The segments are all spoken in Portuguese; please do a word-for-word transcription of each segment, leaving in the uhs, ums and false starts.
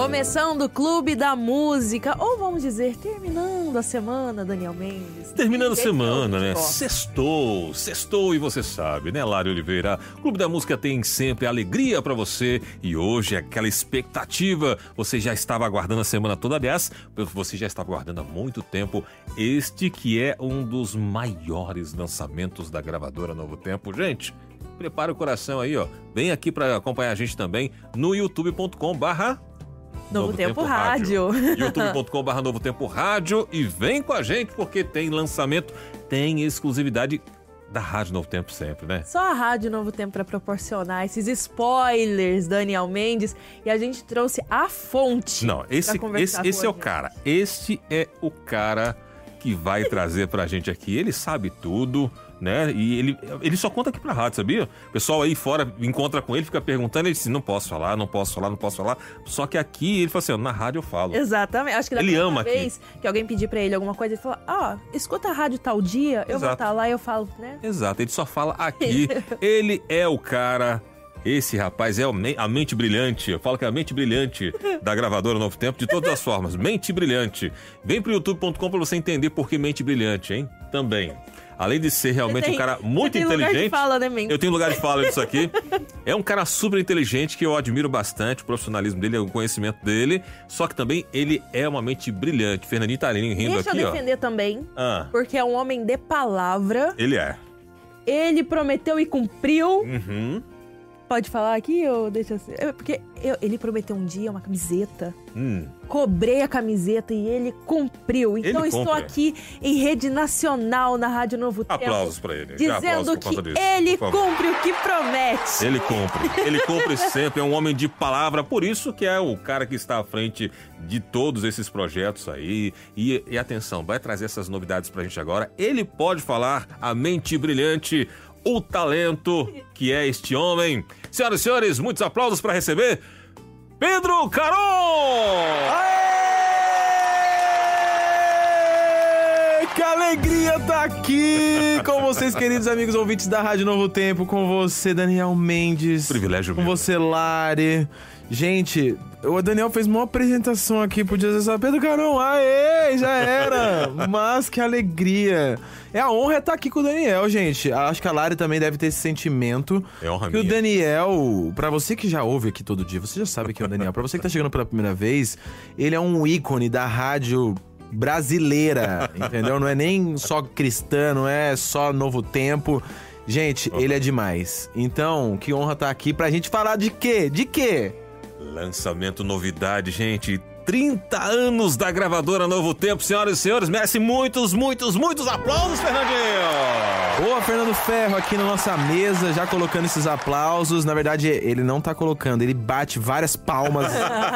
Começando o Clube da Música, ou vamos dizer, terminando a semana, Daniel Mendes. Terminando a semana, né? Sextou, sextou e você sabe, né, Lari Oliveira? O Clube da Música tem sempre alegria pra você e hoje é aquela expectativa. Você já estava aguardando a semana toda, aliás, você já estava aguardando há muito tempo este que é um dos maiores lançamentos da gravadora Novo Tempo. Gente, prepara o coração aí, ó. Vem aqui pra acompanhar a gente também no youtube ponto com barra Novo, Novo Tempo, Tempo Rádio. Rádio. youtube ponto com barra Novo Tempo Rádio. E vem com a gente porque tem lançamento, tem exclusividade da Rádio Novo Tempo sempre, né? Só a Rádio Novo Tempo para proporcionar esses spoilers, Daniel Mendes. E a gente trouxe a fonte. Não, esse, esse, esse é o cara. Este é o cara que vai trazer pra gente aqui. Ele sabe tudo, né? E ele, ele só conta aqui pra rádio, sabia? O pessoal aí fora encontra com ele, fica perguntando, ele diz, não posso falar, não posso falar, não posso falar. Só que aqui ele fala assim, na rádio eu falo. Exatamente. Acho que da ele ama vez aqui. Que alguém pedir pra ele alguma coisa, ele fala, ó, oh, escuta a rádio tal dia, eu Exato. vou estar lá e eu falo, né? Exato, ele só fala aqui. Ele é o cara... Esse rapaz é a mente brilhante. Eu falo que é a mente brilhante da gravadora Novo Tempo, de todas as formas. Mente brilhante. Vem pro youtube ponto com pra você entender por que mente brilhante, hein? Também. Além de ser realmente tem, um cara muito tem inteligente. Lugar de fala, né, mente? Eu tenho lugar de fala disso aqui. É um cara super inteligente que eu admiro bastante. O profissionalismo dele, o conhecimento dele. Só que também ele é uma mente brilhante. Fernandinho tá rindo Deixa aqui, ó. Deixa eu defender também. Ah. Porque é um homem de palavra. Ele é. Ele prometeu e cumpriu. Uhum. Pode falar aqui ou deixa assim? Porque eu, ele prometeu um dia uma camiseta. Hum. Cobrei a camiseta e ele cumpriu. Então ele estou aqui em rede nacional na Rádio Novo Tempo. Aplausos pra ele. Dizendo que disso, ele cumpre o que promete. Ele cumpre. Ele cumpre sempre. É um homem de palavra. Por isso que é o cara que está à frente de todos esses projetos aí. E, e atenção, vai trazer essas novidades pra gente agora. Ele pode falar a mente brilhante, o talento que é este homem. Senhoras e senhores, muitos aplausos para receber Pedro Caron! Aê! Que alegria tá aqui com vocês, queridos amigos ouvintes da Rádio Novo Tempo, com você, Daniel Mendes. Privilégio com mesmo. você, Lari. Gente, o Daniel fez uma apresentação aqui, podia dizer, Pedro Caron, aê, já era. Mas que alegria. É a honra estar aqui com o Daniel, gente. Acho que a Lari também deve ter esse sentimento. É honra que minha. O Daniel, pra você que já ouve aqui todo dia, você já sabe que é o Daniel. Pra você que tá chegando pela primeira vez, ele é um ícone da rádio brasileira, entendeu? Não é nem só cristã, não é só Novo Tempo. Gente, oh. ele é demais. Então, que honra estar aqui pra gente falar de quê? De quê? Lançamento, novidade, gente. trinta anos da gravadora Novo Tempo, senhoras e senhores. Merece muitos, muitos, muitos aplausos, Fernandinho! Boa, Fernando Ferro, aqui na nossa mesa, já colocando esses aplausos. Na verdade, ele não tá colocando, ele bate várias palmas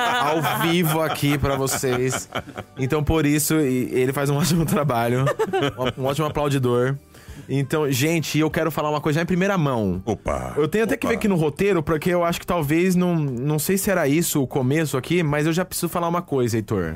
ao vivo aqui pra vocês. Então, por isso, ele faz um ótimo trabalho. Um ótimo aplaudidor. Então, gente, eu quero falar uma coisa já em primeira mão. Opa! Eu tenho até opa. que ver aqui no roteiro, porque eu acho que talvez não... Não sei se era isso o começo aqui, mas eu já preciso falar uma coisa, Heitor.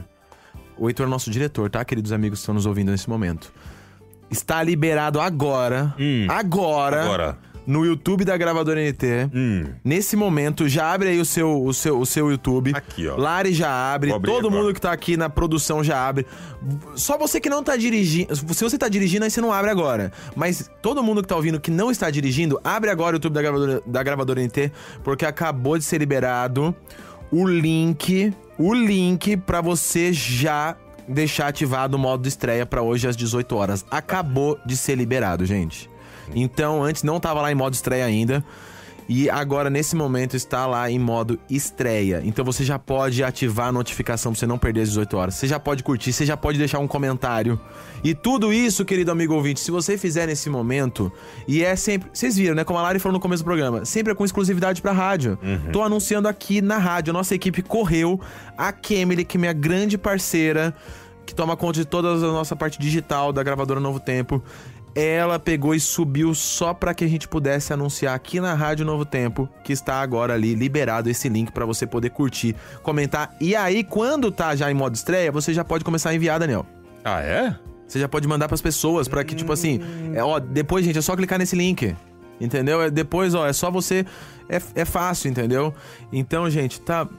O Heitor é nosso diretor, tá, queridos amigos que estão nos ouvindo nesse momento. Está liberado agora, hum, agora, agora, no YouTube da Gravadora N T. Hum. Nesse momento, já abre aí o seu, o seu, o seu YouTube. Aqui, ó. Lari já abre, todo agora. mundo que tá aqui na produção já abre. Só você que não tá dirigindo. Se você tá dirigindo, aí você não abre agora. Mas todo mundo que tá ouvindo que não está dirigindo, abre agora o YouTube da Gravadora, da Gravadora N T, porque acabou de ser liberado o link, o link pra você já deixar ativado o modo de estreia pra hoje às dezoito horas. Acabou de ser liberado, gente. Então, antes não tava lá em modo estreia ainda. E agora, nesse momento, está lá em modo estreia. Então você já pode ativar a notificação pra você não perder as dezoito horas. Você já pode curtir, você já pode deixar um comentário. E tudo isso, querido amigo ouvinte, se você fizer nesse momento, e é sempre... Vocês viram, né? Como a Lari falou no começo do programa, sempre é com exclusividade pra rádio. Uhum. Tô anunciando aqui na rádio. A nossa equipe correu. A Kemily, que é minha grande parceira, que toma conta de toda a nossa parte digital da gravadora Novo Tempo, ela pegou e subiu só pra que a gente pudesse anunciar aqui na Rádio Novo Tempo, que está agora ali liberado esse link pra você poder curtir, comentar. E aí, quando tá já em modo estreia, você já pode começar a enviar, Daniel. Ah, é? Você já pode mandar pras pessoas, pra que, hum... tipo assim... É, ó, depois, gente, é só clicar nesse link. Entendeu? É, depois, ó, é só você... É, é fácil, entendeu? Então, gente, tá...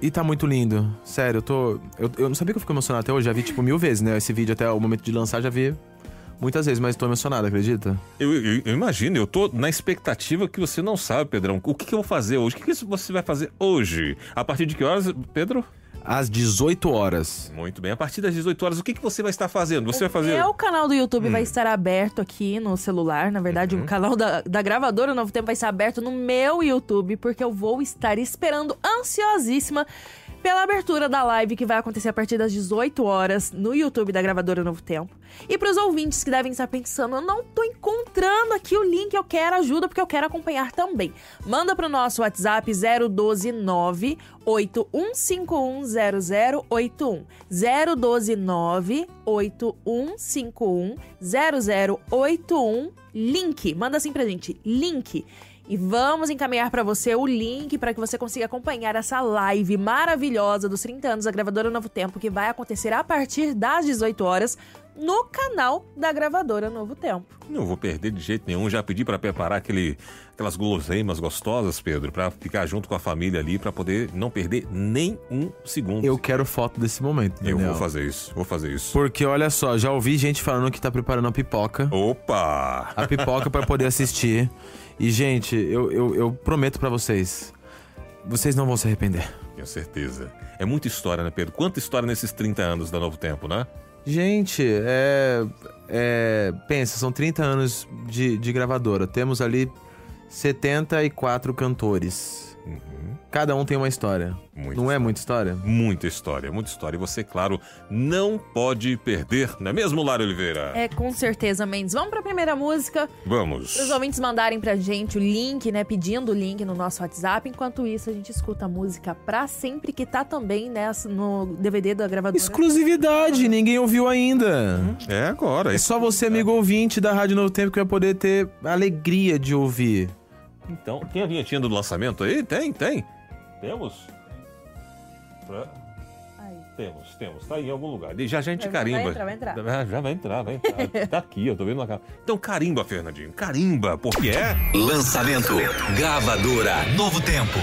E tá muito lindo. Sério, eu tô... Eu, eu não sabia que eu fico emocionado até hoje. Já vi, tipo, mil vezes, né? Esse vídeo até o momento de lançar, já vi muitas vezes. Mas tô emocionado, acredita? Eu, eu, eu imagino, eu tô na expectativa que você não sabe, Pedrão. O que, que eu vou fazer hoje? O que, que você vai fazer hoje? A partir de que horas, Pedro? Às dezoito horas. Muito bem. A partir das dezoito horas, o que, que você vai estar fazendo? Você o vai fazer... meu canal do YouTube Hum. vai estar aberto aqui no celular. Na verdade, Uhum. o canal da, da gravadora Novo Tempo vai estar aberto no meu YouTube, porque eu vou estar esperando ansiosíssima pela abertura da live que vai acontecer a partir das dezoito horas no YouTube da gravadora Novo Tempo. E para os ouvintes que devem estar pensando, eu não tô encontrando aqui o link, eu quero ajuda porque eu quero acompanhar também. Manda pro nosso WhatsApp zero um dois nove oito um cinco um zero zero oito um. zero um dois nove oito um cinco um zero zero oito um. Link, manda assim pra gente, link. E vamos encaminhar para você o link para que você consiga acompanhar essa live maravilhosa dos trinta anos da gravadora Novo Tempo, que vai acontecer a partir das dezoito horas no canal da gravadora Novo Tempo. Não vou perder de jeito nenhum. Já pedi para preparar aquele, aquelas guloseimas gostosas, Pedro, para ficar junto com a família ali, para poder não perder nem um segundo. Eu quero foto desse momento, Eu Daniel. vou fazer isso, vou fazer isso. Porque, olha só, já ouvi gente falando que tá preparando a pipoca. Opa! A pipoca pra poder assistir. E, gente, eu, eu, eu prometo pra vocês, vocês não vão se arrepender. Tenho certeza. É muita história, né, Pedro? Quanta história nesses trinta anos da Novo Tempo, né? Gente, é, é... Pensa, são trinta anos de, de gravadora. Temos ali setenta e quatro cantores. Uhum. Cada um tem uma história. Muita não história. é muita história? Muita história, muita história. E você, claro, não pode perder, não é mesmo, Lara Oliveira? É, com certeza, Mendes. Vamos pra primeira música. Vamos. Para os ouvintes mandarem pra gente o link, né? Pedindo o link no nosso WhatsApp. Enquanto isso, a gente escuta a música Pra Sempre, que tá também nessa, no D V D da gravadora. Exclusividade, ninguém ouviu ainda. É agora. É só você, amigo ouvinte da Rádio Novo Tempo, que vai poder ter a alegria de ouvir. Então, tem a vinhetinha do lançamento aí? Tem, tem. Temos? Pra... Aí. Temos, temos. Tá aí em algum lugar. E já a gente Vai- carimba. vai entrar, vai entrar. Ah, já vai entrar, vai entrar. Tá aqui, eu tô vendo na cara. Então carimba, Fernandinho. Carimba, porque é... Lançamento. Gravadora Novo Tempo.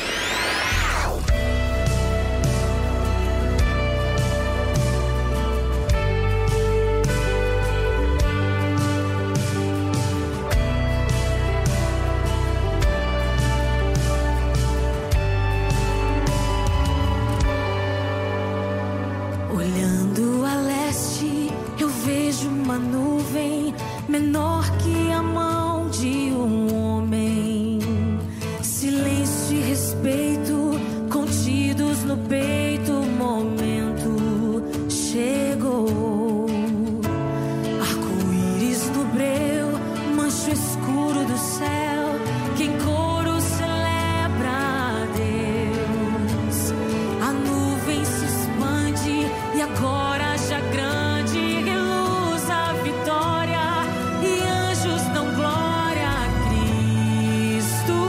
Olhando a leste, eu vejo uma nuvem menor que a mão de um homem. Silêncio e respeito contidos no peito. O momento chegou. Arco-íris no breu, mancho escuro do céu. Que em coro celebra a Deus. A nuvem se expande e agora já grande reluz a vitória. E anjos dão glória a Cristo,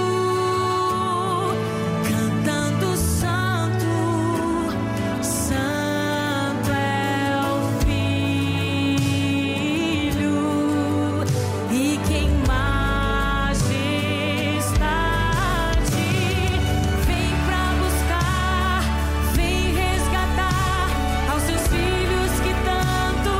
cantando santo, santo é o Filho. E quem majestade vem pra buscar, vem resgatar aos seus filhos que tanto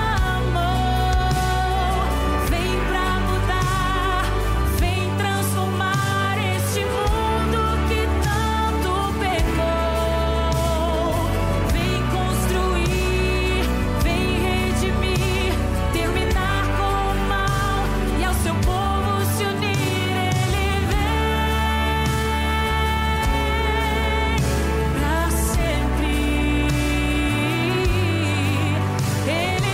amou. Vem pra mudar, vem transformar este mundo que tanto pecou. Vem construir, vem redimir, terminar com o mal e ao seu povo se unir. Ele vem pra sempre. Ele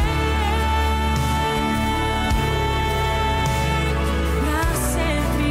vem pra sempre.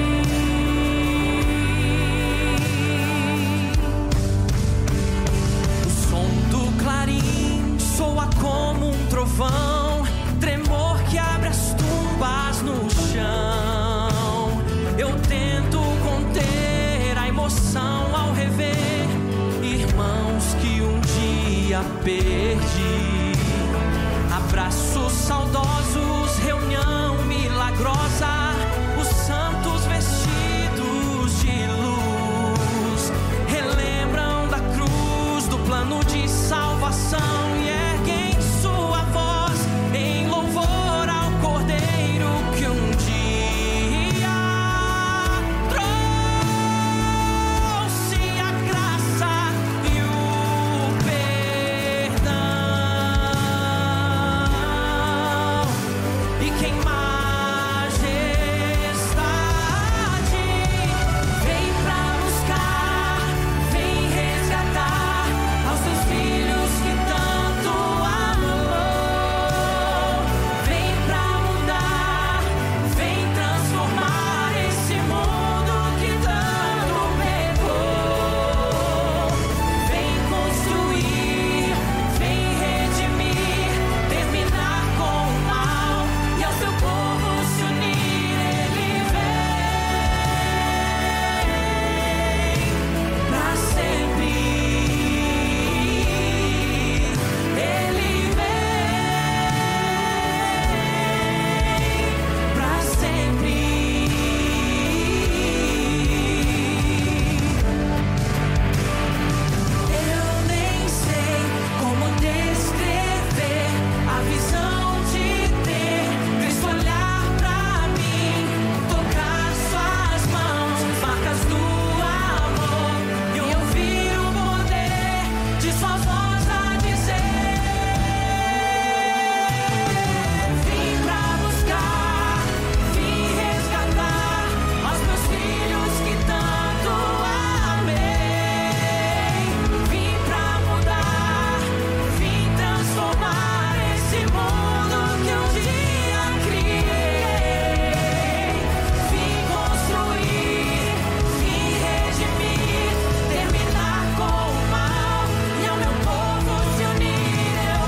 O som do clarim soa como um trovão, tremor que abre as tumbas no chão. Eu tento conter a emoção ao rever irmãos que um dia perdi. Abraços saudosos, reunião milagrosa, os santos vestidos de luz relembram salvação e erguem sua voz em louvor ao Cordeiro que um dia trouxe a graça e o perdão. E quem majestade vem pra buscar, vem resgatar aos seus filhos que tanto amou. Vem pra mudar, vem transformar esse mundo que tanto pecou. Vem construir, vem redimir, terminar com o mal e ao seu povo se unir. Ele vem pra sempre. Ele vem pra sempre. Eu nem sei como descrever a visão de ter Cristo olhar pra mim, tocar suas mãos, marcas do amor e ouvir o poder de sua voz a dizer: vim pra buscar, vim resgatar aos meus filhos que tanto amei. Vim pra mudar, vim transformar esse mundo que um dia criei. Vim construir, vim redimir, terminar com o mal e ao meu povo se unir. Eu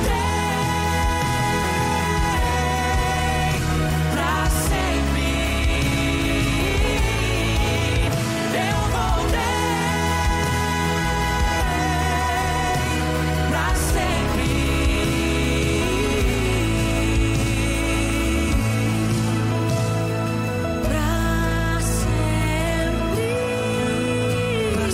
voltei pra sempre. Eu voltei pra sempre. Pra sempre. Pra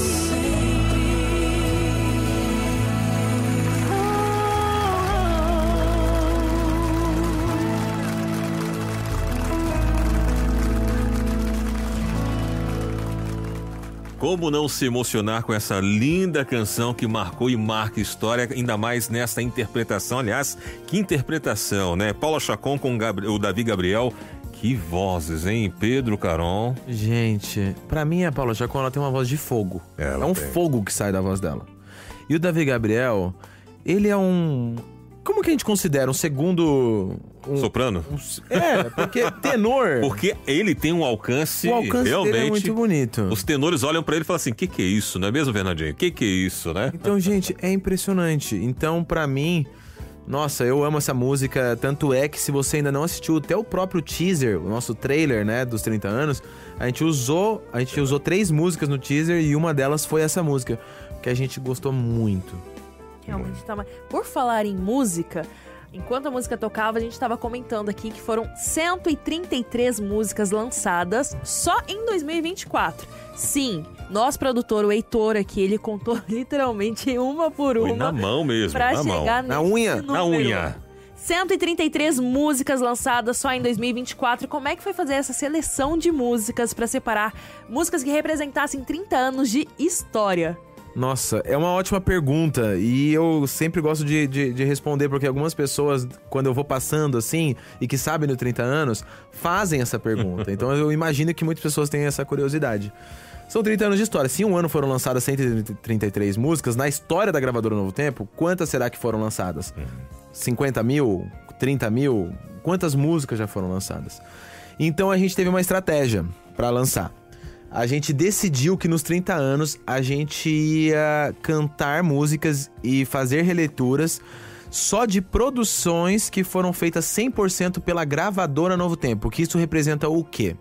Como não se emocionar com essa linda canção que marcou e marca história, ainda mais nesta interpretação. Aliás, que interpretação, né? Paula Chacon com Gabri- o Davi Gabriel. Que vozes, hein? Pedro Caron. Gente, pra mim a Paula Chacon, ela tem uma voz de fogo. Ela é um tem. fogo que sai da voz dela. E o Davi Gabriel, ele é um... Como que a gente considera? Um segundo... Um, Soprano? um- é, porque tenor... Porque ele tem um alcance, o alcance realmente... dele é muito bonito. Os tenores olham pra ele e falam assim: que que é isso, não é mesmo, Fernandinho? Que que é isso, né? Então, gente, é impressionante. Então, pra mim... Nossa, eu amo essa música. Tanto é que se você ainda não assistiu até o próprio teaser, o nosso trailer, né, dos trinta anos, a gente usou, a gente usou três músicas no teaser e uma delas foi essa música, que a gente gostou muito. Realmente tá mais... Por falar em música, enquanto a música tocava, a gente tava comentando aqui que foram cento e trinta e três músicas lançadas só em dois mil e vinte e quatro. Sim, nosso produtor, o Heitor aqui, ele contou literalmente uma por Foi uma na mão mesmo, pra na mão. chegar Na nesse unha, número. Na unha. cento e trinta e três músicas lançadas só em dois mil e vinte e quatro. Como é que foi fazer essa seleção de músicas pra separar músicas que representassem trinta anos de história? Nossa, é uma ótima pergunta e eu sempre gosto de, de, de responder, porque algumas pessoas, quando eu vou passando assim, e que sabem do trinta anos, fazem essa pergunta. Então eu imagino que muitas pessoas têm essa curiosidade. São trinta anos de história. Se em um ano foram lançadas cento e trinta e três músicas, na história da gravadora Novo Tempo, quantas será que foram lançadas? cinquenta mil? trinta mil? Quantas músicas já foram lançadas? Então a gente teve uma estratégia pra lançar. A gente decidiu que nos trinta anos a gente ia cantar músicas e fazer releituras só de produções que foram feitas cem por cento pela gravadora Novo Tempo. Que isso representa o quê?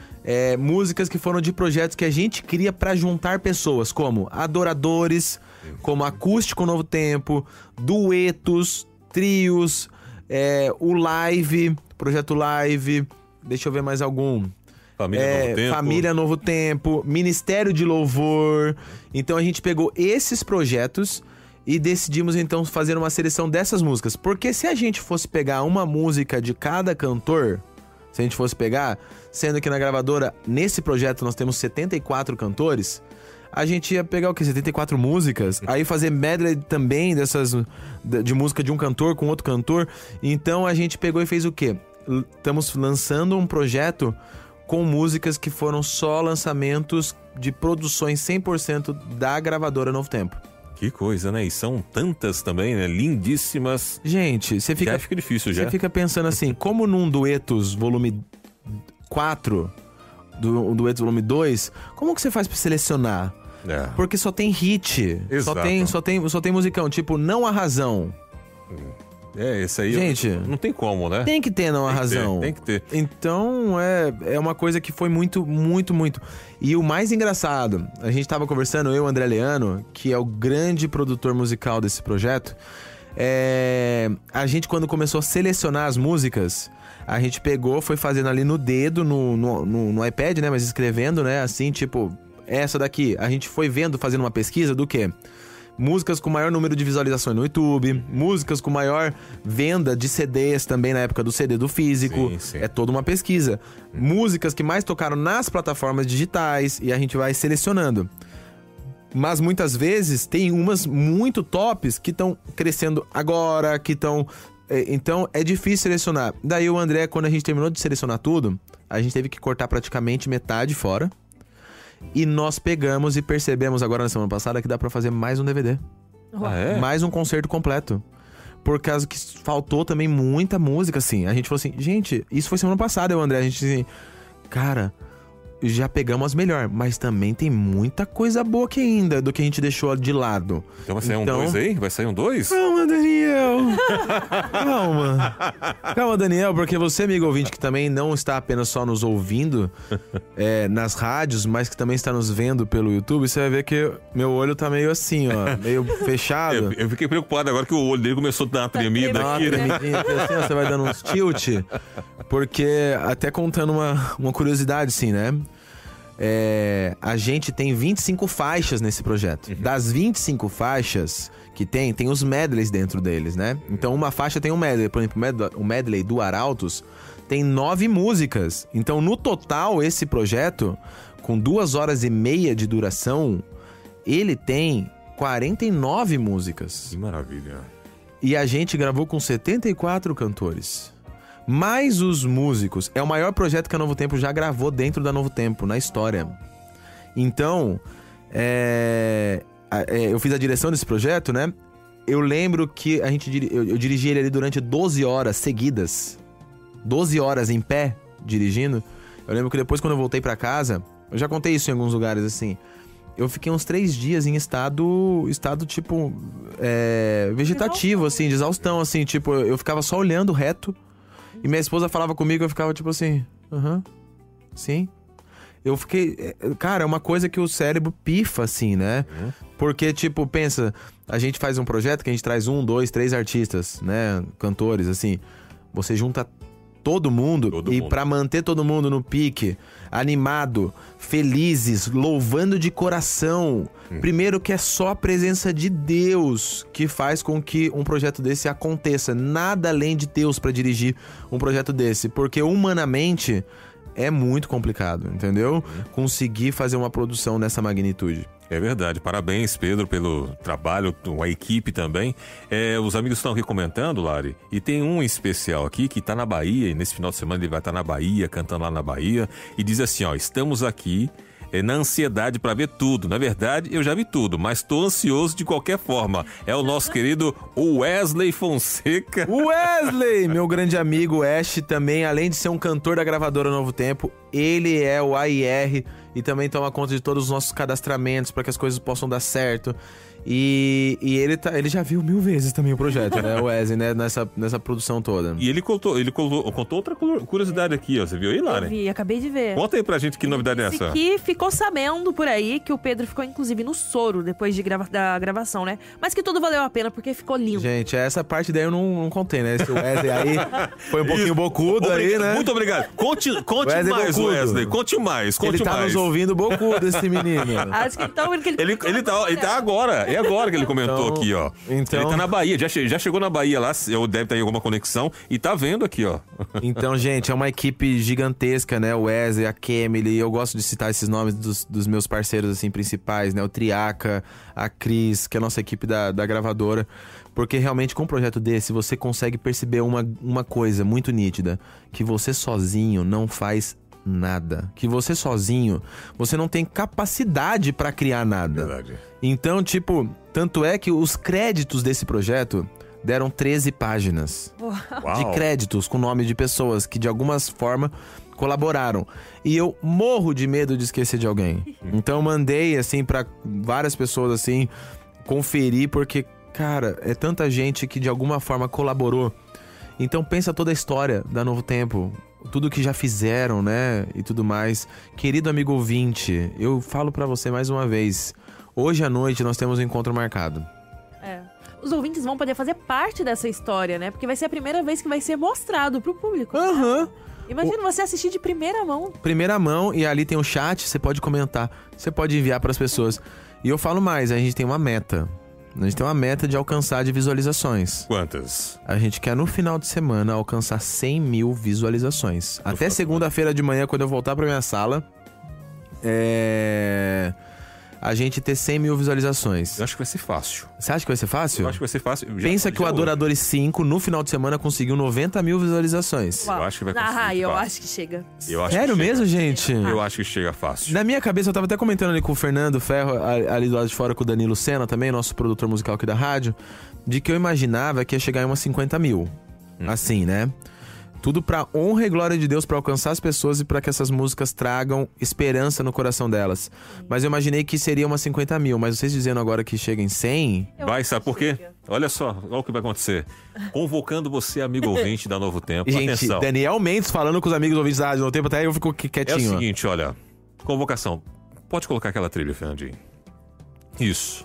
É, músicas que foram de projetos que a gente cria pra juntar pessoas, como adoradores, como acústico Novo Tempo, duetos, trios, é, o live, projeto live, deixa eu ver mais algum... Família É, Novo Tempo. Família Novo Tempo, Ministério de Louvor. Então a gente pegou esses projetos e decidimos então fazer uma seleção dessas músicas. Porque se a gente fosse pegar uma música de cada cantor, se a gente fosse pegar, sendo que na gravadora, nesse projeto nós temos setenta e quatro cantores, a gente ia pegar o quê? setenta e quatro músicas, aí fazer medley também dessas, de música de um cantor com outro cantor. Então a gente pegou e fez o quê? Estamos lançando um projeto com músicas que foram só lançamentos de produções cem por cento da gravadora Novo Tempo. Que coisa, né? E são tantas também, né? Lindíssimas. Gente, você fica... Já fica difícil, já. Você fica pensando assim, como num Duetos volume quatro, do Duetos volume dois, como que você faz pra selecionar? É. Porque só tem hit. Exato. Só tem, só tem, só tem musicão, tipo, Não Há Razão. É, esse aí... Gente, não tem como, né? Tem que ter Não Há Tem que Razão. ter, tem que ter. Então, é, é uma coisa que foi muito, muito, muito... E o mais engraçado, a gente tava conversando, eu e o André Leano, que é o grande produtor musical desse projeto, é... a gente, quando começou a selecionar as músicas, a gente pegou, foi fazendo ali no dedo, no, no, no, no iPad, né? Mas escrevendo, né? Assim, tipo, essa daqui. A gente foi vendo, fazendo uma pesquisa do quê? Músicas com maior número de visualizações no YouTube, músicas com maior venda de C Ds também na época do C D do físico. Sim, sim. É toda uma pesquisa. Hum. Músicas que mais tocaram nas plataformas digitais e a gente vai selecionando. Mas muitas vezes tem umas muito tops que estão crescendo agora, que estão... Então é difícil selecionar. Daí o André, quando a gente terminou de selecionar tudo, a gente teve que cortar praticamente metade fora. E nós pegamos e percebemos agora na semana passada que dá pra fazer mais um D V D. Ah, é? Mais um concerto completo. Por causa que faltou também muita música, assim. A gente falou assim, gente, isso foi semana passada, eu, André. A gente disse assim, cara, já pegamos as melhores, mas também tem muita coisa boa aqui ainda do que a gente deixou de lado. Então vai sair então... um dois aí? Vai sair um dois? Calma, Daniel. Calma. Calma, Daniel, porque você, amigo ouvinte, que também não está apenas só nos ouvindo é, nas rádios, mas que também está nos vendo pelo YouTube, você vai ver que meu olho tá meio assim, ó, meio fechado. Eu, eu fiquei preocupado agora que o olho dele começou a dar uma tremida Dá uma aqui, né? tremidinha aqui, assim, ó, você vai dando uns tilt. Porque, até contando uma, uma curiosidade, assim, né? É, a gente tem vinte e cinco faixas nesse projeto. Uhum. Das vinte e cinco faixas que tem, tem os medleys dentro deles, né? Então uma faixa tem um medley. Por exemplo, o medley do Arautos tem nove músicas. Então no total, esse projeto, com duas horas e meia de duração, ele tem quarenta e nove músicas. Que maravilha. E a gente gravou com setenta e quatro cantores. Mais os músicos. É o maior projeto que a Novo Tempo já gravou dentro da Novo Tempo, na história. Então, é, é, eu fiz a direção desse projeto, né? Eu lembro que a gente, eu, eu dirigi ele ali durante doze horas seguidas. doze horas em pé, dirigindo. Eu lembro que depois, quando eu voltei pra casa, eu já contei isso em alguns lugares, assim. Eu fiquei uns três dias em estado, estado tipo, é, vegetativo, assim, de exaustão, assim. Tipo, eu ficava só olhando reto. E minha esposa falava comigo, eu ficava tipo assim, aham, uh-huh, sim. Eu fiquei, cara, é uma coisa que o cérebro pifa, assim, né? Uhum. Porque, tipo, pensa, a gente faz um projeto que a gente traz um, dois, três artistas, né? Cantores, assim. Você junta todo mundo todo e mundo. Pra manter todo mundo no pique, animado, felizes, louvando de coração. Hum. Primeiro que é só a presença de Deus que faz com que um projeto desse aconteça. Nada além de Deus pra dirigir um projeto desse. Porque humanamente é muito complicado, entendeu? Hum. Conseguir fazer uma produção nessa magnitude. É verdade. Parabéns, Pedro, pelo trabalho, a equipe também. É, os amigos estão aqui comentando, Lari, e tem um em especial aqui que está na Bahia, e nesse final de semana ele vai estar na Bahia, cantando lá na Bahia, e diz assim, ó, estamos aqui é, na ansiedade para ver tudo. Na verdade, eu já vi tudo, mas estou ansioso de qualquer forma. É o nosso querido Wesley Fonseca. Wesley, meu grande amigo Ash também, além de ser um cantor da gravadora Novo Tempo, ele é o A I R e também toma conta de todos os nossos cadastramentos para que as coisas possam dar certo. E, e ele, tá, ele já viu mil vezes também o projeto, né, o Wesley, né, nessa, nessa produção toda. E ele contou, ele contou, contou outra curiosidade aqui, ó. Você viu aí, Lari? Eu vi, acabei de ver. Conta aí pra gente que novidade é essa. Que ficou sabendo por aí que o Pedro ficou, inclusive, no soro depois de grava da gravação, né? Mas que tudo valeu a pena porque ficou lindo. Gente, essa parte daí eu não, não contei, né? Esse Wesley aí foi um pouquinho bocudo Obrigado, aí, né? Muito obrigado. Conte, conte Wesley mais, bocudo bocudo. Wesley, conte mais, conte Ele tá mais. nos ouvindo bocudo, esse menino. Acho que então ele, que ele, Ele, ele, tá, ele tá agora, é agora que ele comentou Então- aqui, ó. então- Ele tá na Bahia, já, che- já chegou na Bahia lá, eu deve estar em alguma conexão, e tá vendo aqui, ó. Então, gente, é uma equipe gigantesca, né? O Wesley, a Kemily, eu gosto de citar esses nomes dos, dos meus parceiros, assim, principais, né? O Triaca, a Cris, que é a nossa equipe da, da gravadora. Porque realmente, com um projeto desse, você consegue perceber uma, uma coisa muito nítida. Que você sozinho não faz nada. Que você sozinho, você não tem capacidade pra criar nada. Verdade. Então, tipo, tanto é que os créditos desse projeto deram treze páginas Uau. de créditos com nome de pessoas que de alguma forma colaboraram. E eu morro de medo de esquecer de alguém. Então eu mandei assim pra várias pessoas assim conferir, porque, cara, é tanta gente que de alguma forma colaborou. Então pensa toda a história da Novo Tempo, tudo que já fizeram, né, e tudo mais. Querido amigo ouvinte, eu falo pra você mais uma vez, hoje à noite nós temos um encontro marcado. É. Os ouvintes vão poder fazer parte dessa história, né? Porque vai ser a primeira vez que vai ser mostrado pro público. Aham. Imagina você assistir de primeira mão. Primeira mão, e ali tem um chat, você pode comentar, você pode enviar pras pessoas. E eu falo mais, a gente tem uma meta. A gente tem uma meta de alcançar de visualizações. Quantas? A gente quer no final de semana alcançar cem mil visualizações. Até segunda-feira de manhã, quando eu voltar pra minha sala, é... a gente ter cem mil visualizações. Eu acho que vai ser fácil. Você acha que vai ser fácil? Eu acho que vai ser fácil. Já- Pensa que o já Adoradores cinco, no final de semana, conseguiu noventa mil visualizações. Eu acho que vai conseguir Ah, eu fácil. acho que chega. Eu acho Sério que chega. mesmo, gente? Eu acho que chega fácil. Na minha cabeça, eu tava até comentando ali com o Fernando Ferro, a- ali do lado de fora, com o Danilo Sena também, nosso produtor musical aqui da rádio, de que eu imaginava que ia chegar em umas cinquenta mil. Assim, né? Tudo pra honra e glória de Deus, pra alcançar as pessoas e pra que essas músicas tragam esperança no coração delas. Mas eu imaginei que seria umas cinquenta mil, mas vocês dizendo agora que chega em cem... Eu Vai, acho sabe que por quê? chega. Olha só, olha o que vai acontecer. Convocando você, amigo ouvinte da Novo Tempo. Gente, Atenção. Daniel Mendes falando com os amigos ouvintes da rádio no tempo, até eu fico aqui É o quietinho. ó. seguinte, olha. Convocação. Pode colocar aquela trilha, Fernandinho. Isso.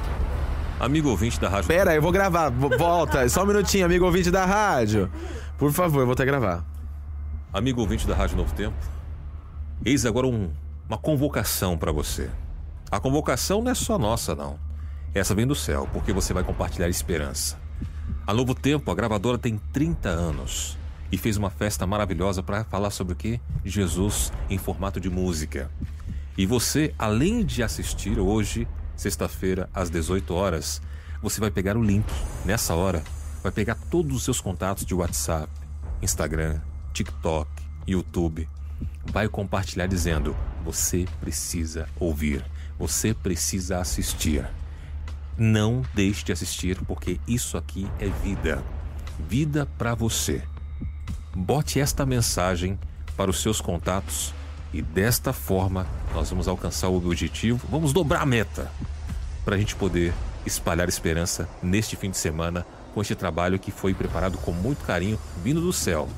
Amigo ouvinte da rádio. Pera, eu vou gravar. Vo- Volta, só um minutinho, amigo ouvinte da rádio. Por favor, eu vou até gravar. Amigo ouvinte da Rádio Novo Tempo, eis agora um- uma convocação pra você. A convocação não é só nossa, não. Essa vem do céu, porque você vai compartilhar esperança. A Novo Tempo, a gravadora, tem trinta anos e fez uma festa maravilhosa pra falar sobre o quê? Jesus em formato de música. E você, além de assistir hoje, sexta-feira, às dezoito horas, você vai pegar o link. Nessa hora, vai pegar todos os seus contatos de WhatsApp, Instagram, TikTok, YouTube. Vai compartilhar dizendo: você precisa ouvir, você precisa assistir. Não deixe de assistir, porque isso aqui é vida. Vida para você. Bote esta mensagem para os seus contatos e desta forma nós vamos alcançar o objetivo, vamos dobrar a meta para a gente poder espalhar esperança neste fim de semana com este trabalho que foi preparado com muito carinho, vindo do céu.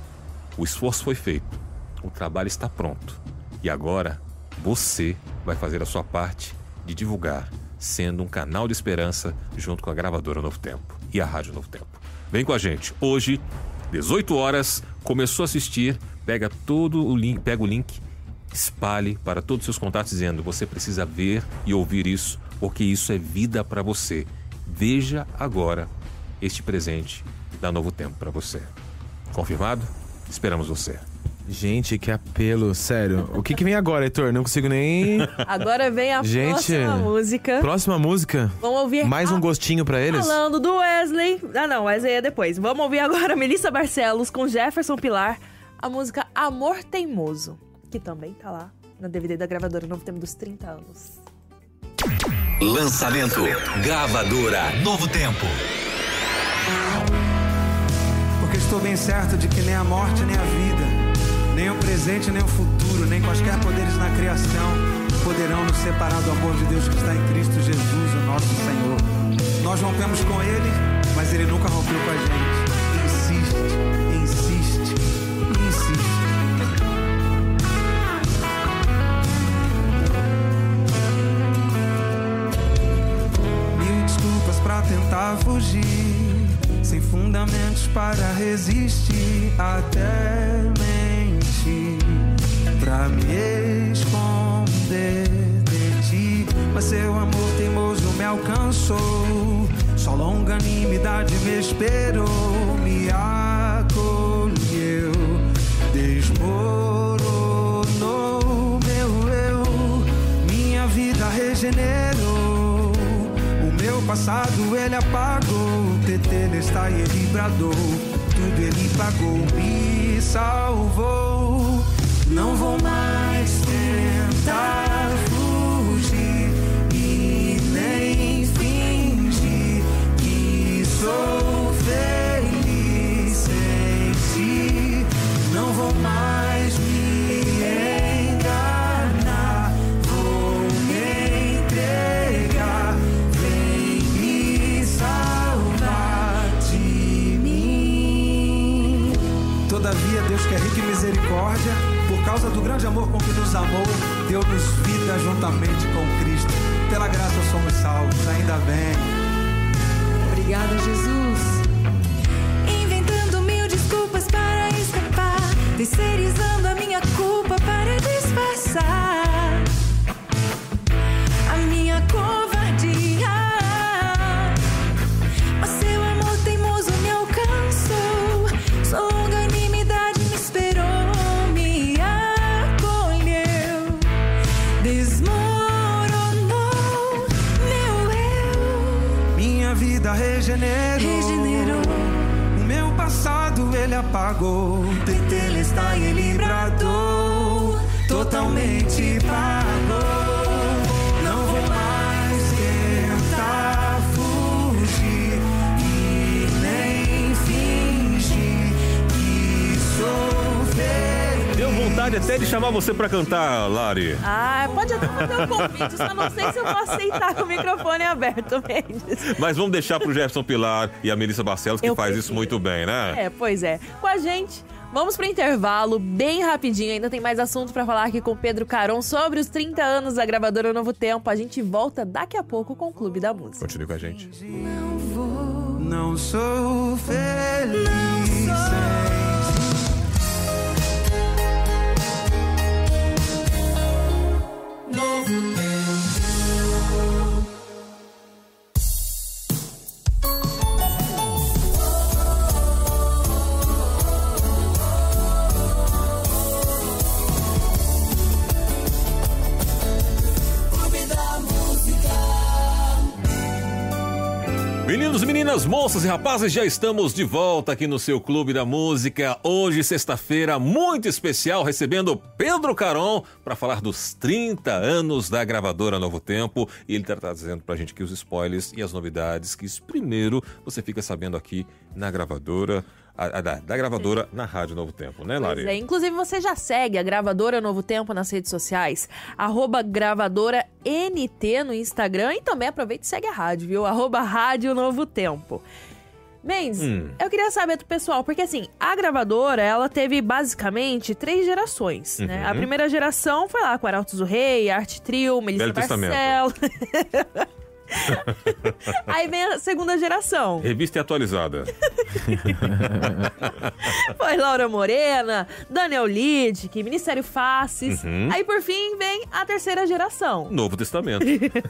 O esforço foi feito, o trabalho está pronto e agora você vai fazer a sua parte de divulgar, sendo um canal de esperança junto com a gravadora Novo Tempo e a Rádio Novo Tempo. Vem com a gente. Hoje, dezoito horas, começou a assistir, pega todo o link, pega o link, espalhe para todos os seus contatos dizendo: você precisa ver e ouvir isso, porque isso é vida para você. Veja agora este presente da Novo Tempo para você. Confirmado? Esperamos você. Gente, que apelo, sério. O que que vem agora, Heitor? Não consigo nem... Agora vem a Gente, próxima música. Próxima música. Vamos ouvir Mais a- um gostinho pra eles? Falando do Wesley. Ah, não, Wesley é depois. Vamos ouvir agora Melissa Barcelos com Jefferson Pilar, a música Amor Teimoso, que também tá lá na D V D da gravadora Novo Tempo dos trinta anos. Lançamento. Gravadora Novo Tempo. Porque estou bem certo de que nem a morte, nem a vida, nem o presente, nem o futuro, nem quaisquer poderes na criação poderão nos separar do amor de Deus que está em Cristo Jesus, o nosso Senhor. Nós rompemos com Ele, mas Ele nunca rompeu com a gente. Insiste, insiste, insiste. Mil desculpas pra tentar fugir, sem fundamentos para resistir, até mentir. pra me esconder de ti, mas seu amor teimoso me alcançou. Sua longanimidade me esperou, me acolheu, desmoronou meu eu, minha vida regenerou. O meu passado ele apagou, tetelestai ele bradou, tudo ele pagou, me salvou. Não vou mais tentar fugir e nem fingir que sou feliz sem ti. Não vou mais me enganar, vou me entregar. Vem me salvar de mim. Todavia Deus que é rico em misericórdia, por causa do grande amor com que nos amou, deu-nos vida juntamente com Cristo. Pela graça somos salvos, ainda bem. Obrigada, Jesus. Inventando mil desculpas para escapar, terceirizando a minha culpa para disfarçar a minha covardia. Mas seu amor teimoso me alcançou, sua longanimidade me esperou, me acolheu, desmoronou meu eu, Minha vida regenerou, regenerou. o meu passado ele apagou, tetelestai ele bradou, totalmente pagou. Não vou mais tentar fugir e nem fingir que sou feliz. Deu vontade até de chamar você pra cantar, Lari. Ah, pode até fazer um convite, só não sei se eu vou aceitar com o microfone aberto, Mendes. Mas vamos deixar pro Jefferson Pilar e a Melissa Barcelos, que Eu faz prefiro. isso muito bem, né? É, pois é. Com a gente, vamos pro intervalo bem rapidinho. Ainda tem mais assunto pra falar aqui com o Pedro Caron sobre os trinta anos da gravadora Novo Tempo. A gente volta daqui a pouco com o Clube da Música. Continue com a gente. Não sou feliz sem ti. Meninos, meninas, moças e rapazes, já estamos de volta aqui no seu Clube da Música. Hoje, sexta-feira, muito especial, recebendo Pedro Caron para falar dos trinta anos da gravadora Novo Tempo. E ele está trazendo pra gente aqui os spoilers e as novidades que primeiro você fica sabendo aqui na gravadora, a, a, da, da gravadora na Rádio Novo Tempo, né, Lari? Pois é, inclusive você já segue a gravadora Novo Tempo nas redes sociais, arroba gravadora N T no Instagram, e também aproveita e segue a rádio, viu? Arroba Rádio Novo Tempo. Mendes, Hum. eu queria saber do pessoal, porque assim, a gravadora, ela teve basicamente três gerações, né? Uhum. A primeira geração foi lá com Arautos do Rei, Arte Trio, Melissa Velho Testamento. Barcelos. Aí vem a segunda geração. Revista e atualizada. Foi Laura Morena, Daniel Lidick, Ministério Faces. Uhum. Aí, por fim, vem a terceira geração. Novo Testamento.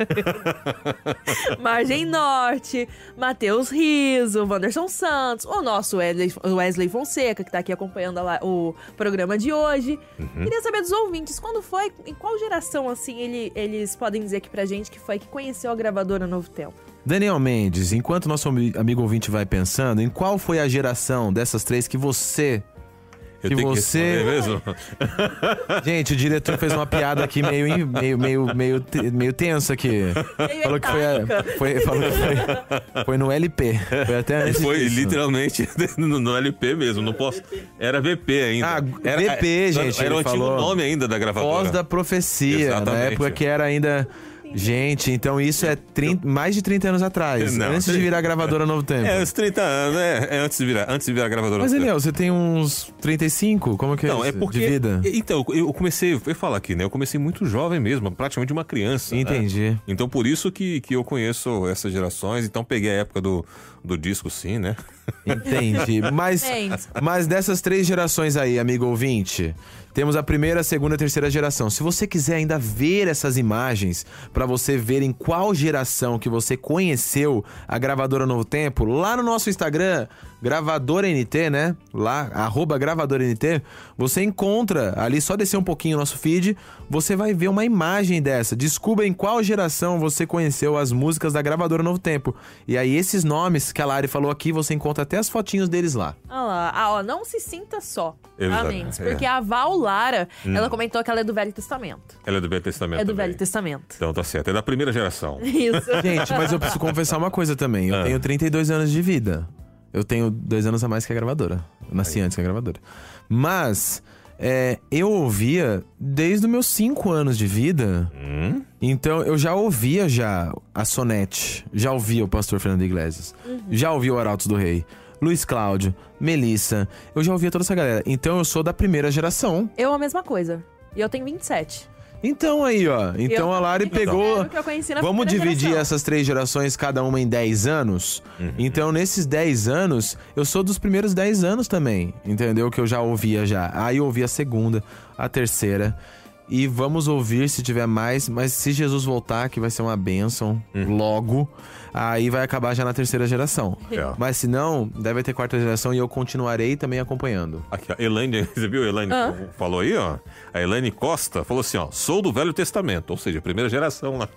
Margem Norte, Matheus Riso, Wanderson Santos, o nosso Wesley, Wesley Fonseca, que tá aqui acompanhando a, o programa de hoje. Uhum. Queria saber dos ouvintes, quando foi, em qual geração, assim, ele, eles podem dizer aqui pra gente que foi que conheceu a gravadora Novo Tempo? Daniel Mendes, enquanto nosso ami- amigo ouvinte vai pensando, em qual foi a geração dessas três que você... Eu Que tenho você- que responder mesmo? Gente, o diretor fez uma piada aqui meio, in- meio, meio, meio, te- meio tensa aqui. Meio Falou que foi, a- etática. foi, falou que foi, foi no L P. Foi até antes Foi disso. literalmente no, no L P mesmo, não posso... Era V P ainda. Ah, era, V P, gente, Era o ele antigo falou. nome ainda da gravadora. Voz da profecia, na Exatamente. época que era ainda... Gente, então isso é trinta, mais de trinta anos atrás, Não, antes de virar gravadora Novo Tempo. É, uns trinta anos, é, é antes de virar, antes de virar gravadora. Mas, Daniel, você tem uns trinta e cinco? Como que é Não, é isso? porque... De vida? Então, eu comecei, eu ia falar aqui, né? Eu comecei muito jovem mesmo, praticamente uma criança. né? Entendi. Então, por isso que, que eu conheço essas gerações. Então, peguei a época do, do disco, sim, né? Entendi. Mas, Mendes. mas dessas três gerações aí, amigo ouvinte, Temos a primeira, segunda e terceira geração. Se você quiser ainda ver essas imagens, pra você ver em qual geração que você conheceu a Gravadora Novo Tempo, lá no nosso Instagram, Gravadora N T, né? Lá, arroba Gravadora N T, você encontra ali, só descer um pouquinho o nosso feed, você vai ver uma imagem dessa. Descubra em qual geração você conheceu as músicas da Gravadora Novo Tempo. E aí esses nomes que a Lari falou aqui, você encontra até as fotinhos deles lá. Olha lá, ah, ó, não se sinta só. Exatamente, Amém. é. Porque a Val Lara, hum. ela comentou que ela é do Velho Testamento. Ela é do Velho Testamento É do também. Velho Testamento. Então tá certo, é da primeira geração. Isso. Gente, mas eu preciso confessar uma coisa também. Eu Ah. tenho trinta e dois anos de vida. Eu tenho dois anos a mais que a gravadora. Eu nasci Aí. antes que a gravadora. Mas é, eu ouvia desde os meus cinco anos de vida. Hum? Então eu já ouvia já a Sonete. Já ouvia o Pastor Fernando Iglesias. Uhum. Já ouvia o Arautos do Rei. Luiz Cláudio, Melissa. Eu já ouvia toda essa galera. Então eu sou da primeira geração. Eu a mesma coisa. E eu tenho vinte e sete. Então aí, ó. Então Eu a Lari também pegou. quero que eu conheci na Vamos primeira dividir geração. essas três gerações, cada uma em dez anos. Uhum. Então, nesses dez anos, eu sou dos primeiros dez anos também. Entendeu? Que eu já ouvia já. Aí eu ouvi a segunda, a terceira. E vamos ouvir se tiver mais. Mas se Jesus voltar, que vai ser uma bênção Uhum. logo, aí vai acabar já na terceira geração. É. Mas se não, deve ter quarta geração e eu continuarei também acompanhando. Aqui, a Elaine, você viu? A Elaine Ah. falou aí, ó. A Elaine Costa falou assim, ó. Sou do Velho Testamento, ou seja, primeira geração lá.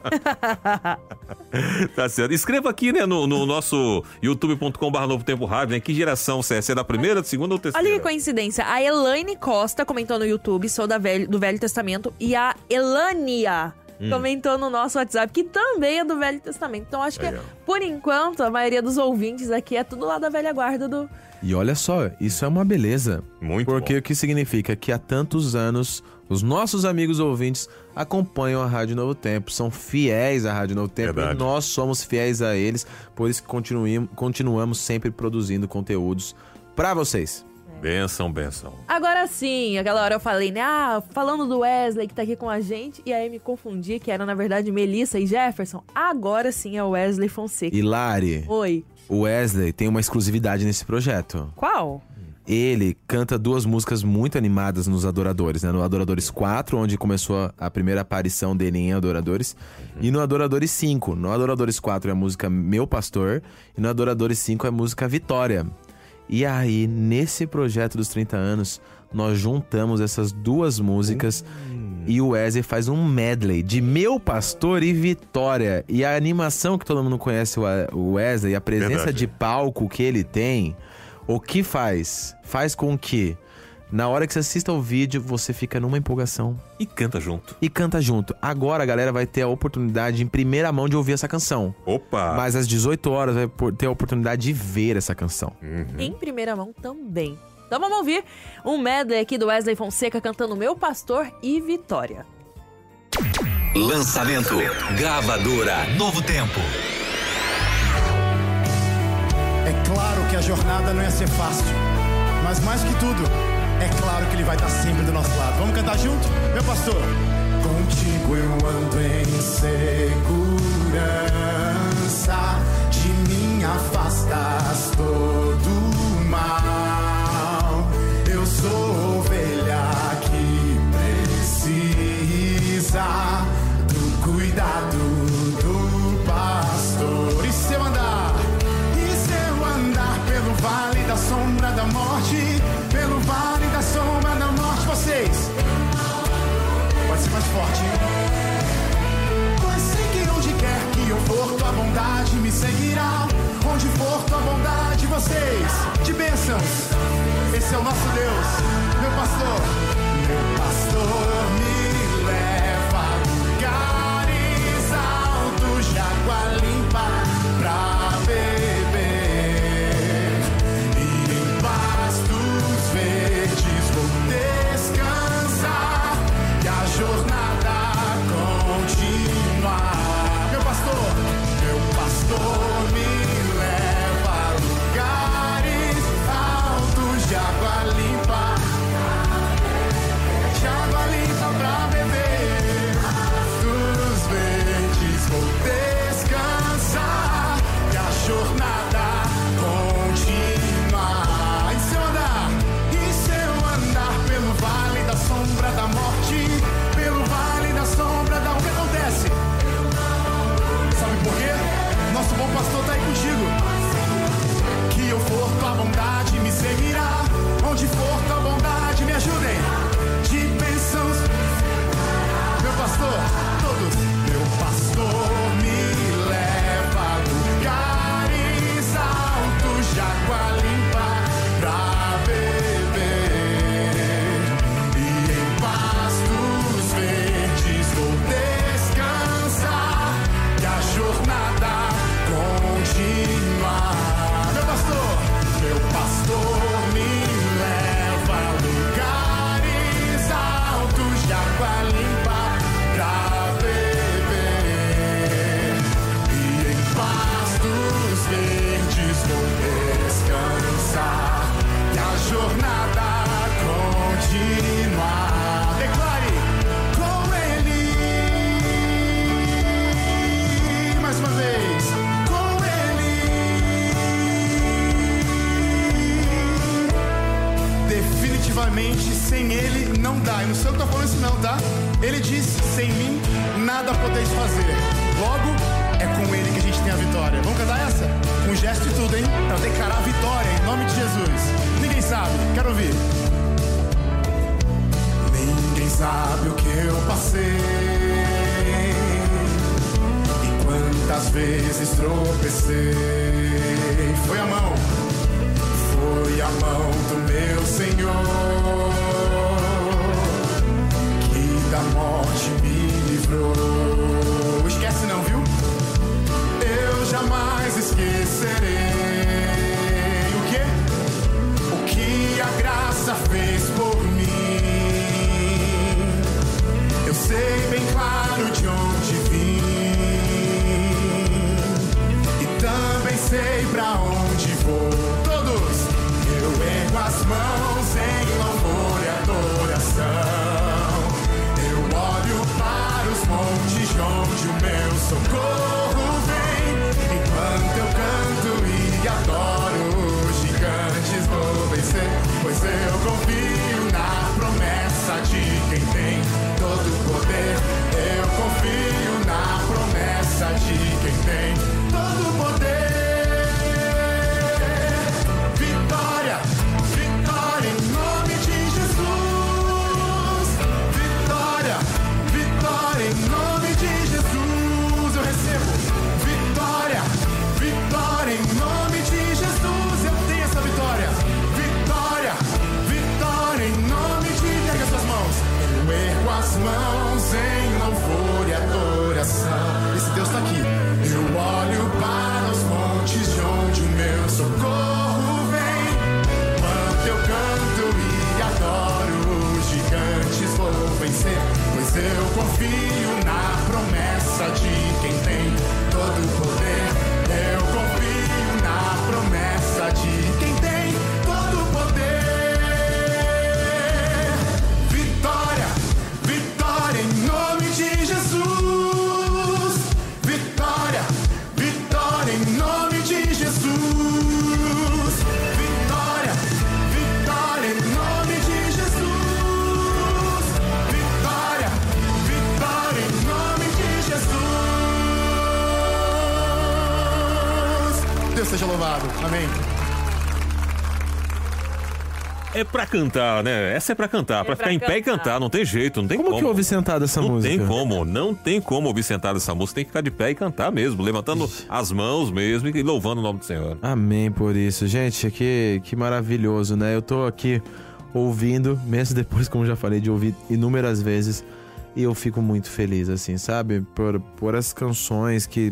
Tá certo. Escreva aqui, né, no, no nosso youtube ponto com barra Novo Tempo Rádio, né? Que geração você é? Você é da primeira, da segunda ou terceira? Olha que coincidência. A Elaine Costa comentou no YouTube, sou da velho, do Velho Testamento. E a Elânia Hum. comentou no nosso WhatsApp, que também é do Velho Testamento. Então acho que, Legal. por enquanto, a maioria dos ouvintes aqui é tudo lá da velha guarda do... E olha só, isso é uma beleza. Muito Porque bom. o que significa que há tantos anos os nossos amigos ouvintes acompanham a Rádio Novo Tempo, são fiéis à Rádio Novo Tempo Verdade. e nós somos fiéis a eles, por isso que continuem- continuamos sempre produzindo conteúdos pra vocês. Benção, benção. Agora sim, aquela hora eu falei, né? Ah, falando do Wesley que tá aqui com a gente. E aí me confundi, que era na verdade Melissa e Jefferson. Agora sim é o Wesley Fonseca. E Lari, Oi. o Wesley tem uma exclusividade nesse projeto. Qual? Ele canta duas músicas muito animadas nos Adoradores, né? No Adoradores quatro, onde começou a- a primeira aparição dele em Adoradores. E no Adoradores cinco. No Adoradores quatro é a música Meu Pastor. E no Adoradores cinco é a música Vitória. E aí, nesse projeto dos trinta anos, nós juntamos essas duas músicas e o Wesley faz um medley de Meu Pastor e Vitória. E a animação que todo mundo conhece o Wesley, a presença Verdade. de palco que ele tem, o que faz? Faz com que, na hora que você assista o vídeo, você fica numa empolgação E canta junto. e canta junto. Agora a galera vai ter a oportunidade em primeira mão de ouvir essa canção. Opa! Mas às dezoito horas vai por- ter a oportunidade de ver essa canção. Em primeira mão também. Então vamos ouvir um medley aqui do Wesley Fonseca cantando Meu Pastor e Vitória. Lançamento. Gravadora Novo Tempo. É claro que a jornada não ia ser fácil, mas mais que tudo, é claro que ele vai estar sempre do nosso lado. Vamos cantar junto? Meu pastor. Contigo eu ando em segurança, de mim afastas todo o mal. Eu sou ovelha que precisa do cuidado do pastor. E se eu andar? E se eu andar pelo vale da sombra da morte? Pelo vale da sombra da morte, vocês? Pode ser mais forte, hein? Pois sei que onde quer que eu for, tua bondade me seguirá. Onde for tua bondade, vocês, de bênçãos. Esse é o nosso Deus, meu pastor. Meu pastor me leva a lugares altos de água limpa pra beber. E em pastos verdes vou descansar e a jornada continuar. Meu pastor, meu pastor me leva a lugares altos de água limpa, de água limpa. realmente sem Ele não dá. E não sei o que eu tô falando isso não, tá? Ele disse, sem mim nada podeis fazer. Logo, é com Ele que a gente tem a vitória. Vamos cantar essa? Com gesto e tudo, hein? Pra declarar a vitória em nome de Jesus. Ninguém sabe, quero ouvir. Ninguém sabe o que eu passei, e quantas vezes tropecei. Foi a mão, foi a mão do meu Senhor, que da morte me livrou. Esquece não, viu? Eu jamais esquecerei o quê? O que a graça fez por mim. Eu sei bem claro de onde vim, e também sei pra onde vou. Todos, eu ergo as mãos em louvor e adoração. Eu olho para os montes de onde o meu socorro vem. Enquanto eu canto e adoro, os gigantes vou vencer, pois eu confio na promessa de quem tem todo o poder. Eu confio na promessa de quem tem todo o poder. Vitória, vitória em nome de Jesus. Vitória, vitória em nome de Jesus. Eu recebo vitória, vitória em nome de Jesus. Eu tenho essa vitória. Vitória, vitória em nome de... Erga suas mãos. Eu ergo as mãos em louvor e adoração. Esse Deus está aqui. Eu olho para os montes de onde o meu socorro vem. Quando eu canto e adoro, os gigantes vou vencer, pois eu confio na promessa de quem tem todo o poder. Eu confio na promessa de quem tem todo o poder. Vitória, vitória em nome de Jesus. Vitória, vitória em nome de Jesus. Vitória, vitória em nome de Jesus. Vitória, vitória em nome de Jesus. Deus seja louvado. Amém. É pra cantar, né? Essa é pra cantar, É pra pra ficar em pé e cantar. cantar, não tem jeito, não tem Como como. que ouve sentada essa não música? tem como, não tem como ouvir sentado essa música, tem que ficar de pé e cantar mesmo, levantando as mãos mesmo e louvando o nome do Senhor. Amém por isso. Gente, que, que maravilhoso, né? Eu tô aqui ouvindo, mesmo depois, como já falei, de ouvir inúmeras vezes, e eu fico muito feliz, assim, sabe? Por, por as canções que...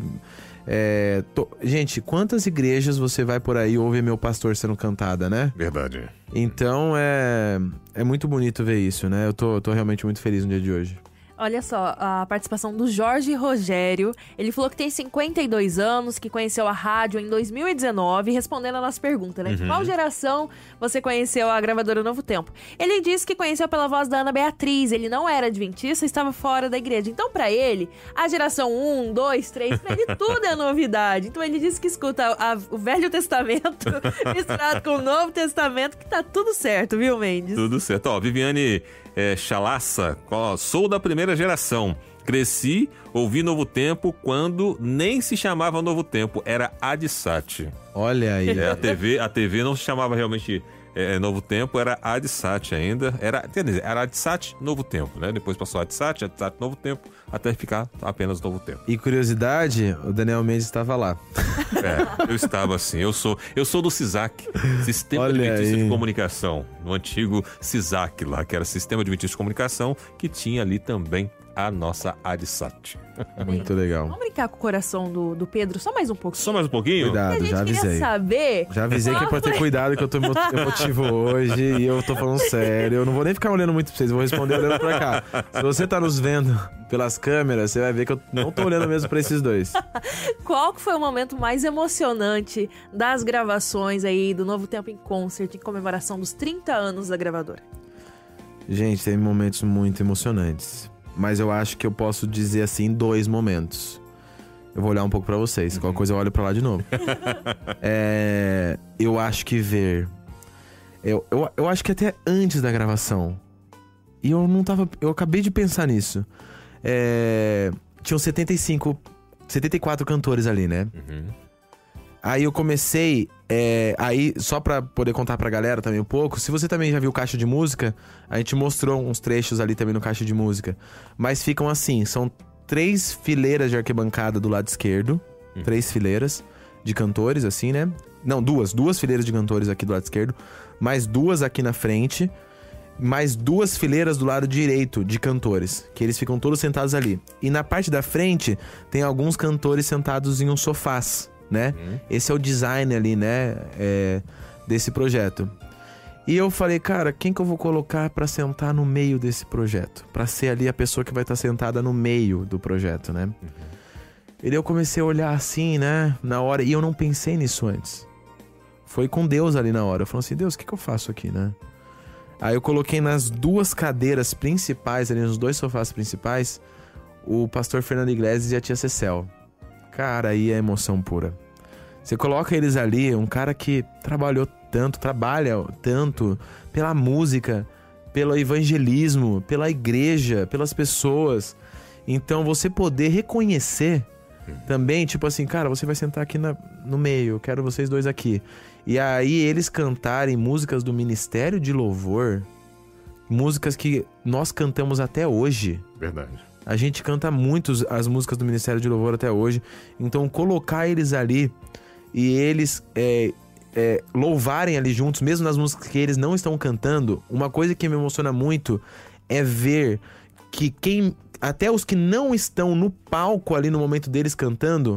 É, tô... Gente, quantas igrejas você vai por aí e ouve Meu Pastor sendo cantada, né? Verdade. Então é, é muito bonito ver isso, né? Eu tô, tô realmente muito feliz no dia de hoje. Olha só, a participação do Jorge Rogério. Ele falou que tem cinquenta e dois anos, que conheceu a rádio em dois mil e dezenove, respondendo a nossa pergunta, né? Uhum. Qual geração você conheceu a gravadora Novo Tempo? Ele disse que conheceu pela voz da Ana Beatriz. Ele não era adventista, estava fora da igreja. Então, pra ele, a geração um, dois, três, pra ele tudo é novidade. Então, ele disse que escuta a- o Velho Testamento misturado com o Novo Testamento, que tá tudo certo, viu, Mendes? Tudo certo. Ó, Viviane é, Chalaça, ó, sou da primeira geração. Cresci, ouvi Novo Tempo quando nem se chamava Novo Tempo, era Adsat. Olha aí. É, a T V, a T V não se chamava realmente é, Novo Tempo, era Adsat ainda. Era, quer dizer, era Adsat Novo Tempo, né? Depois passou Adsat, Adsat Novo Tempo, até ficar apenas Novo Tempo. E curiosidade, o Daniel Mendes estava lá. É, eu estava assim, eu sou, eu sou do CISAC, Sistema Olha Adventista aí. de Comunicação, no antigo CISAC lá, que era Sistema Adventista de Comunicação, que tinha ali também a nossa Adsat. Muito legal. Vamos brincar com o coração do, do Pedro só mais um pouco. Só mais um pouquinho? A Cuidado, gente já queria avisei. saber... Já avisei que é pra ter cuidado, que eu tô emo- emotivo hoje e eu tô falando sério. Eu não vou nem ficar olhando muito pra vocês, eu vou responder olhando pra cá. Se você tá nos vendo pelas câmeras, você vai ver que eu não tô olhando mesmo pra esses dois. Qual que foi o momento mais emocionante das gravações aí do Novo Tempo em Concert em comemoração dos trinta anos da gravadora? Gente, tem momentos muito emocionantes. Mas eu acho que eu posso dizer assim, dois momentos. Eu vou olhar um pouco pra vocês. Qualquer coisa eu olho pra lá de novo. É, eu acho que ver Eu, eu, eu acho que até antes da gravação. E eu não tava... Eu acabei de pensar nisso. É, tinham setenta e cinco, setenta e quatro cantores ali, né? Uhum. Aí eu comecei... É, aí, só pra poder contar pra galera também um pouco... Se você também já viu Caixa de Música... A gente mostrou uns trechos ali também no Caixa de Música. Mas ficam assim... São três fileiras de arquibancada do lado esquerdo. Uhum. Três fileiras de cantores, assim, né? Não, duas. Duas fileiras de cantores aqui do lado esquerdo. Mais duas aqui na frente... Mais duas fileiras do lado direito de cantores, que eles ficam todos sentados ali. E na parte da frente, tem alguns cantores sentados em uns sofás, né? Uhum. Esse é o design ali, né? É, desse projeto. E eu falei, cara, quem que eu vou colocar pra sentar no meio desse projeto? Pra ser ali a pessoa que vai estar sentada no meio do projeto, né? Uhum. E daí eu comecei a olhar assim, né? Na hora, e eu não pensei nisso antes. Foi com Deus ali na hora. Eu falei assim, Deus, o que que eu faço aqui, né? Aí eu coloquei nas duas cadeiras principais, ali nos dois sofás principais, o pastor Fernando Iglesias e a tia Cecel. Cara, aí é emoção pura. Você coloca eles ali, um cara que trabalhou tanto, trabalha tanto pela música, pelo evangelismo, pela igreja, pelas pessoas. Então você poder reconhecer também, tipo assim, cara, você vai sentar aqui na, no meio, eu quero vocês dois aqui. E aí eles cantarem músicas do Ministério de Louvor, músicas que nós cantamos até hoje. Verdade. A gente canta muito as músicas do Ministério de Louvor até hoje. Então colocar eles ali e eles é, é, louvarem ali juntos, mesmo nas músicas que eles não estão cantando, uma coisa que me emociona muito é ver que quem, até os que não estão no palco ali no momento deles cantando,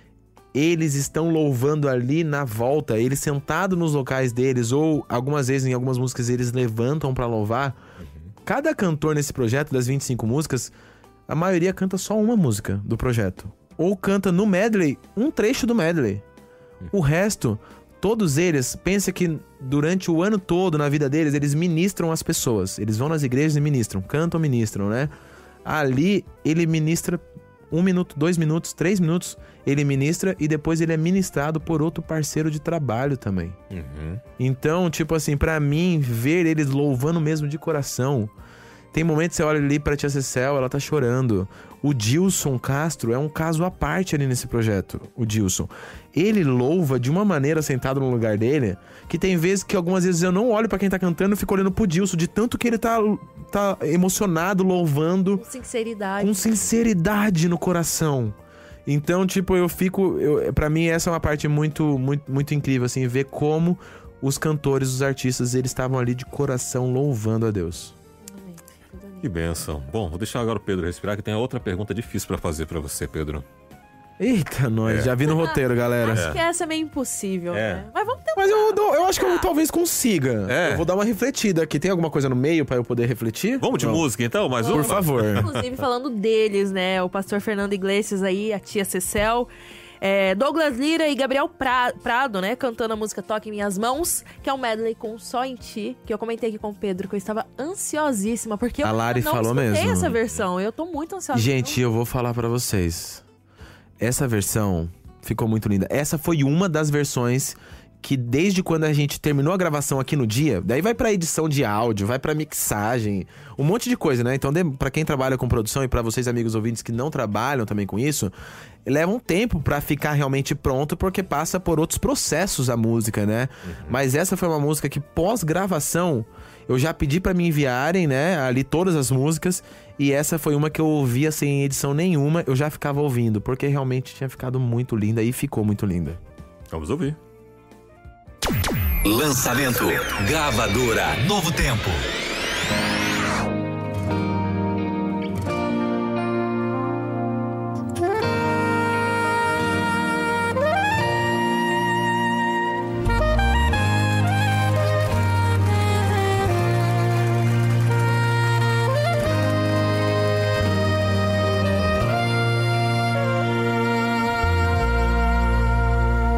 eles estão louvando ali na volta, eles sentados nos locais deles, ou algumas vezes em algumas músicas eles levantam pra louvar. Uhum. Cada cantor nesse projeto, das vinte e cinco músicas, a maioria canta só uma música do projeto. Ou canta no medley, um trecho do medley. Uhum. O resto, todos eles, pensa que durante o ano todo, na vida deles, eles ministram as pessoas. Eles vão nas igrejas e ministram, cantam, ministram, né? Ali, ele ministra um minuto, dois minutos, três minutos, ele ministra e depois ele é ministrado por outro parceiro de trabalho também. Uhum. Então, tipo assim, pra mim, ver eles louvando mesmo de coração. Tem momentos que você olha ali pra tia Cecel, ela tá chorando. O Dilson Castro é um caso à parte ali nesse projeto, o Dilson. Ele louva de uma maneira sentado no lugar dele, que tem vezes que algumas vezes eu não olho pra quem tá cantando e fico olhando pro Dilson, de tanto que ele tá, tá emocionado, louvando. Com sinceridade. Com sinceridade no coração. Então, tipo, eu fico... Eu, pra mim, essa é uma parte muito, muito, muito incrível, assim, ver como os cantores, os artistas, eles estavam ali de coração louvando a Deus. Que bênção. Bom, vou deixar agora o Pedro respirar, que tem outra pergunta difícil pra fazer pra você, Pedro. Eita, nós, é. Já vi no roteiro, galera. Acho é. que essa é meio impossível, é. né? Mas vamos tentar. Mas eu, dou, eu acho que eu talvez consiga. É. Eu vou dar uma refletida aqui. Tem alguma coisa no meio pra eu poder refletir? Vamos de Não. música, então? Mais uma? Por favor. Inclusive, falando deles, né? O pastor Fernando Iglesias aí, a tia Cecel... É, Douglas Lira e Gabriel pra, Prado, né? Cantando a música Toque em Minhas Mãos, que é um medley com Só em Ti, que eu comentei aqui com o Pedro, que eu estava ansiosíssima, porque eu a Lari não falou escutei mesmo. essa versão. Eu tô muito ansiosa. Gente, eu vou falar pra vocês. Essa versão ficou muito linda. Essa foi uma das versões que desde quando a gente terminou a gravação aqui no dia, daí vai pra edição de áudio, vai pra mixagem, um monte de coisa, né? Então, pra quem trabalha com produção e pra vocês, amigos ouvintes, que não trabalham também com isso, leva um tempo pra ficar realmente pronto, porque passa por outros processos a música, né? Uhum. Mas essa foi uma música que pós-gravação, eu já pedi pra me enviarem, né? Ali todas as músicas, e essa foi uma que eu ouvia sem edição nenhuma, eu já ficava ouvindo, porque realmente tinha ficado muito linda e ficou muito linda. Vamos ouvir. Lançamento Gravadora Novo Tempo.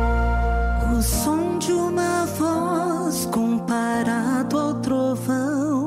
O som de uma voz comparado ao trovão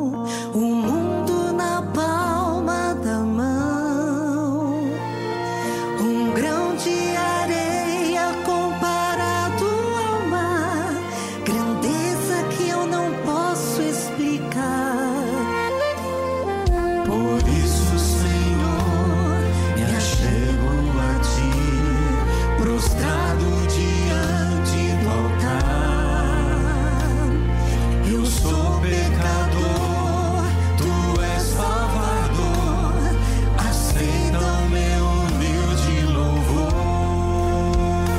prostrado diante do altar. Eu sou pecador, tu és salvador, aceita o meu humilde louvor.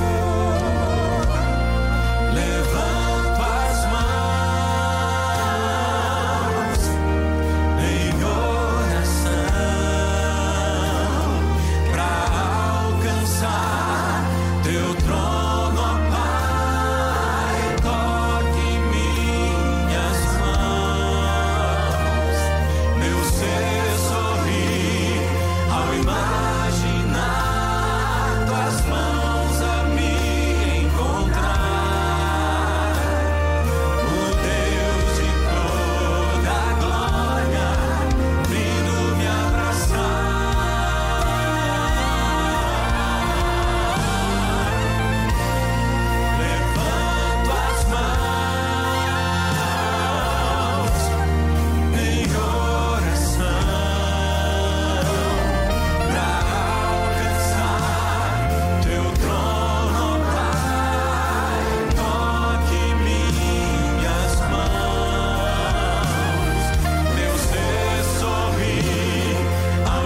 Levanto as mãos em oração pra alcançar teu trono, ó Pai. Toque minhas mãos, meu ser sorri ao imaginar tuas mãos a me encontrar. O Deus de toda glória vindo me abraçar. Levanto as mãos em oração pra alcançar teu trono, ó Pai. Toque minhas mãos, meu ser sorri ao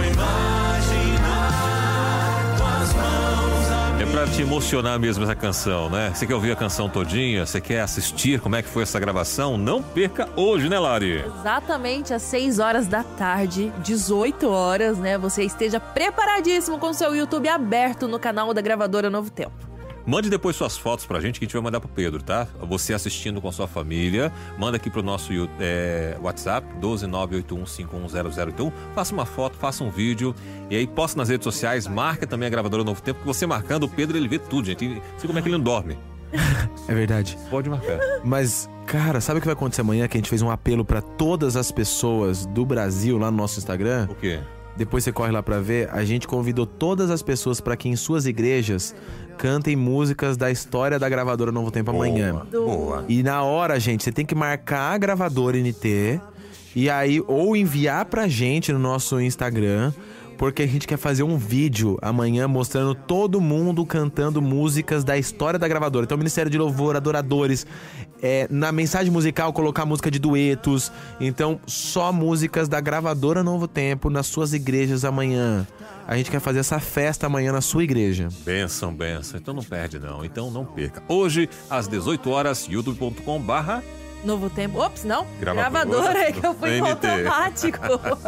imaginar tuas mãos a É pra te emocionar mesmo essa canção, né? Você quer ouvir a canção todinha? Você quer assistir como é que foi essa gravação? Não perca hoje, né, Lari? Exatamente às seis horas da tarde, dezoito horas, né? Você esteja preparadíssimo com o seu YouTube aberto no canal da Gravadora Novo Tempo. Mande depois suas fotos pra gente que a gente vai mandar pro Pedro, tá? Você assistindo com a sua família, manda aqui pro nosso é, WhatsApp, um dois nove oito um cinco um zero zero oito um. Faça uma foto, faça um vídeo e aí posta nas redes sociais, marca também a Gravadora Novo Tempo, que você marcando o Pedro, ele vê tudo, gente. Não sei como é que ele não dorme. É verdade. Pode marcar. Mas, cara, sabe o que vai acontecer amanhã? Que a gente fez um apelo pra todas as pessoas do Brasil lá no nosso Instagram. O quê? Depois você corre lá pra ver. A gente convidou todas as pessoas pra que em suas igrejas cantem músicas da história da Gravadora Novo Tempo amanhã. Boa. E na hora, gente, você tem que marcar a Gravadora N T e aí ou enviar pra gente no nosso Instagram, porque a gente quer fazer um vídeo amanhã mostrando todo mundo cantando músicas da história da gravadora. Então, Ministério de Louvor, adoradores, é, na mensagem musical colocar música de duetos. Então, só músicas da Gravadora Novo Tempo nas suas igrejas amanhã. A gente quer fazer essa festa amanhã na sua igreja. Benção, benção. Então não perde não, então não perca. Hoje, às dezoito horas, youtube ponto com barra Novo Tempo. Ops, não. Gravadora, Gravadora, é que eu fui no N T. automático.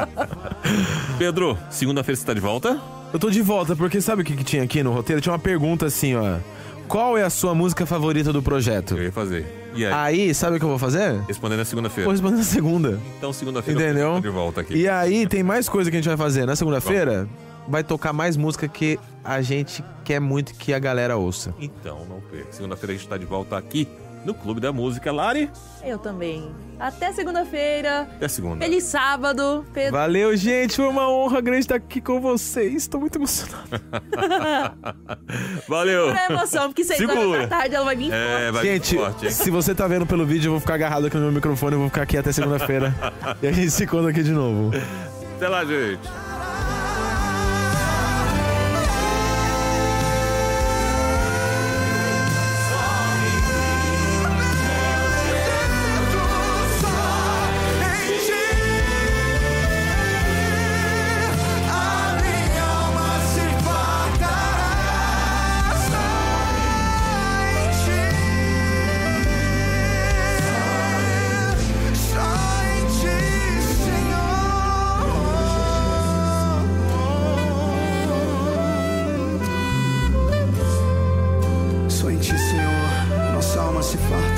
Pedro, segunda-feira você tá de volta? Eu tô de volta, porque sabe o que, que tinha aqui no roteiro? Tinha uma pergunta assim, ó. Qual é a sua música favorita do projeto? Eu ia fazer. E aí? Aí, sabe o que eu vou fazer? Respondendo na segunda-feira. Vou responder na segunda. Então, segunda-feira Entendeu? eu tô de volta aqui. E aí, tem mais coisa que a gente vai fazer. Na segunda-feira, vai tocar mais música que a gente quer muito que a galera ouça. Então, não perca. Segunda-feira a gente tá de volta aqui no Clube da Música. Lari? Eu também. Até segunda-feira. Até segunda. Feliz sábado. Pedro. Valeu, gente. Foi uma honra grande estar aqui com vocês. Tô muito emocionado. Valeu. Segura a emoção, porque seis Segura. horas da tarde ela vai vir É, forte. vai Gente, vir forte, hein? se você tá vendo pelo vídeo, eu vou ficar agarrado aqui no meu microfone. Eu vou ficar aqui até segunda-feira. E a gente se encontra aqui de novo. Até lá, gente. Só em ti, Senhor, nossa alma se farta.